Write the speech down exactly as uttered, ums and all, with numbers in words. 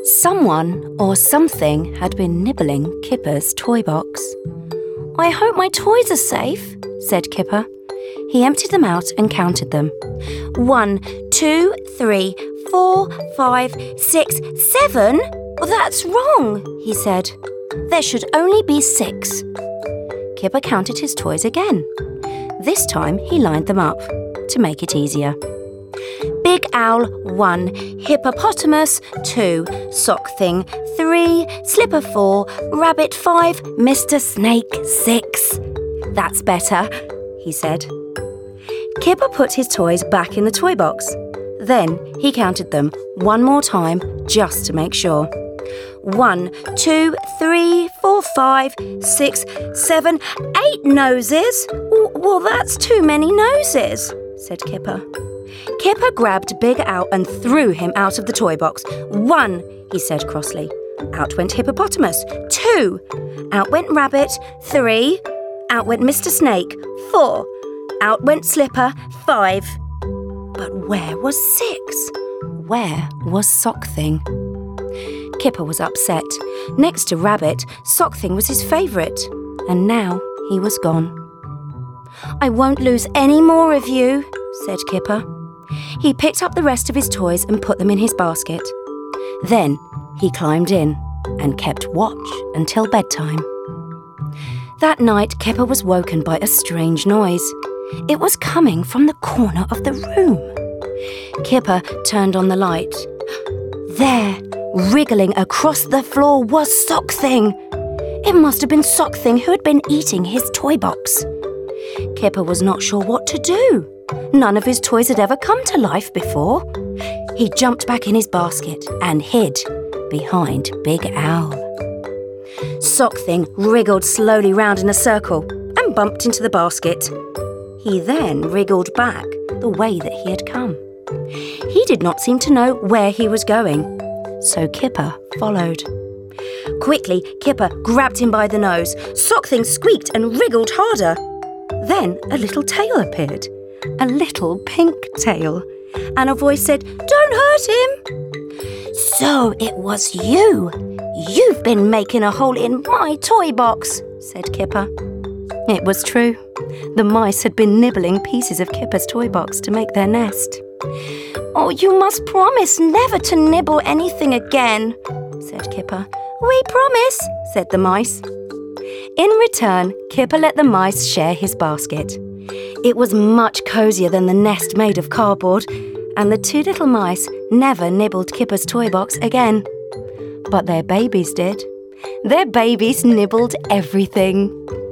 Someone or something had been nibbling Kipper's toy box. "I hope my toys are safe," said Kipper. He emptied them out and counted them. One, two, three, four, five, six, seven? Well, that's wrong, he said. There should only be six. Kipper counted his toys again. This time he lined them up to make it easier. Big Owl, one. Hippopotamus, two. Sock Thing, three. Slipper, four. Rabbit, five. Mister Snake, six. That's better, he said. Kipper put his toys back in the toy box. Then he counted them one more time just to make sure. One, two, three, four, five, six, seven, eight noses. Well, that's too many noses, said Kipper. Kipper grabbed Big Owl and threw him out of the toy box. One, he said crossly. Out went Hippopotamus. Two. Out went Rabbit. Three. Out went Mister Snake. Four. Out went Slipper. Five. But where was six? Where was Sock Thing? Kipper was upset. Next to Rabbit, Sock Thing was his favourite. And now he was gone. I won't lose any more of you, said Kipper. He picked up the rest of his toys and put them in his basket. Then he climbed in and kept watch until bedtime. That night, Kipper was woken by a strange noise. It was coming from the corner of the room. Kipper turned on the light. There, wriggling across the floor, was Sock Thing. It must have been Sock Thing who had been eating his toy box. Kipper was not sure what to do. None of his toys had ever come to life before. He jumped back in his basket and hid behind Big Owl. Sock Thing wriggled slowly round in a circle and bumped into the basket. He then wriggled back the way that he had come. He did not seem to know where he was going, so Kipper followed. Quickly, Kipper grabbed him by the nose. Sock Thing squeaked and wriggled harder. Then a little tail appeared, a little pink tail, and a voice said, "Don't hurt him." "So it was you. You've been making a hole in my toy box," said Kipper. It was true. The mice had been nibbling pieces of Kipper's toy box to make their nest. "Oh, you must promise never to nibble anything again," said Kipper. "We promise," said the mice. In return, Kipper let the mice share his basket. It was much cosier than the nest made of cardboard, and the two little mice never nibbled Kipper's toy box again. But their babies did. Their babies nibbled everything.